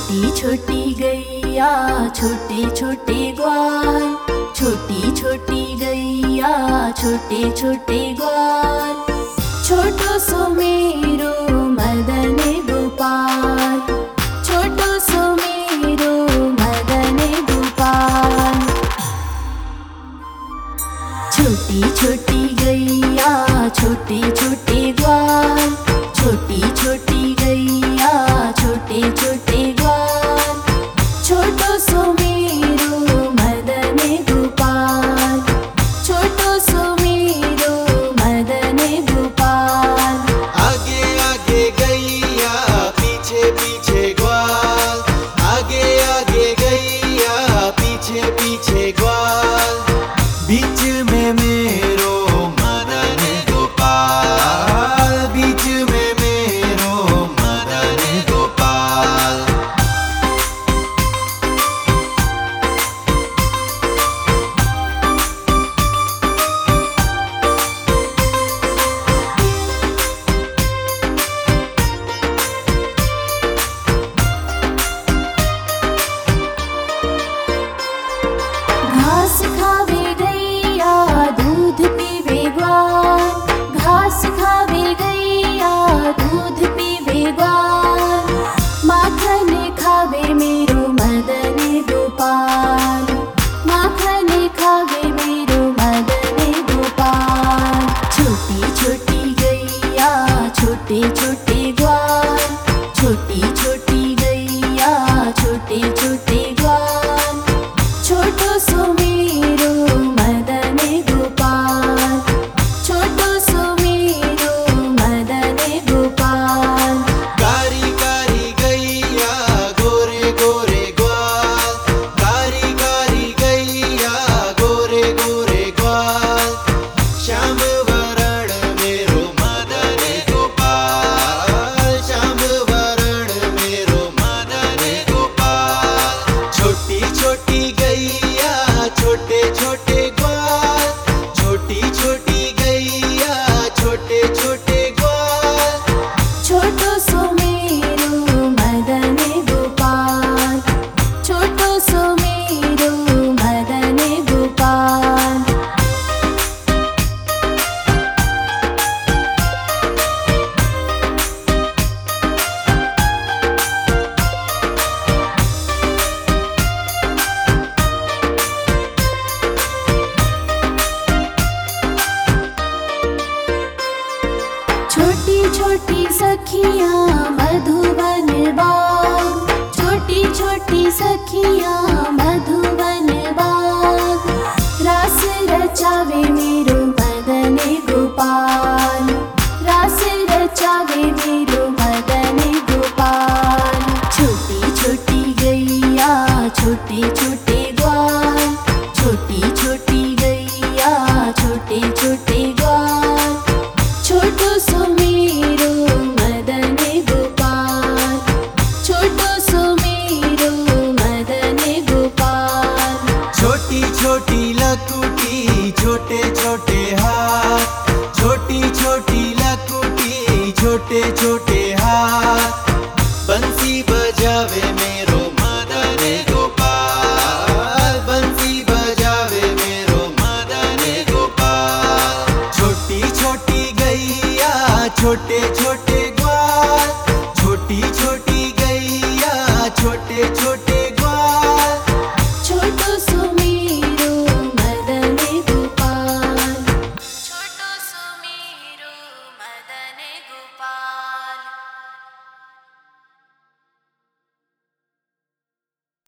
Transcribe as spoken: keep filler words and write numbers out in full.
छोटी छोटी गैया छोटे छोटे ग्वाल, छोटी छोटी गैया छोटे छोटे ग्वाल, छोटो सो मेरो मदन गोपाल, छोटो सो मेरो मदन गोपाल। छोटी छोटी गैया छोटे छोटे ग्वाल, छोटी छोटी गैया छोटे छोटे ग्वाल, छोटो सो मेरो मदन गोपाल, छोटो सो मेरो मदन गोपाल। आगे आगे गैया पीछे पीछे ग्वाल, आगे आगे गैया पीछे पीछे ग्वाल, बीच में मेरो मदन गोपाल, बीच में मेरो मदन गोपाल। घास खावे गैया दूध पीवे ग्वाल, घास खावे गैया दूध पीवे ग्वाल, माखन खावे मेरो मदन गोपाल, माखन खावे मेरो मदन गोपाल। छोटी छोटी गैया छोटे छोटे ग्वाल, छोटी छोटी गैया छोटे छोटे ग्वाल, छोटो सो मेरो मदन गोपाल, छोटो सो मेरो मदन गोपाल। कारी कारी गैया गोरे गोरे ग्वाल, कारी कारी गैया गोरे गोरे ग्वाल, श्याम वरण मेरो मदन गोपाल, श्याम वरण मेरो मदन गोपाल। छोटी छोटी गैया छोटे छोटे ग्वाल, छोटी छोटी गैया छोटे छोटे ग्वाल, छोटो सो मेरो मदन गोपाल, छोटो सो मेरो मदन गोपाल। छोटी छोटी सखियाँ मधुबन बाग, छोटी छोटी सखियाँ मधुबन बाग, रास रचावे मेरो मदन गोपाल, रास रचावे मेरो मदन गोपाल। छोटी छोटी गैया छोटे छोटे ग्वाल, छोटी छोटी गैया छोटे छोटे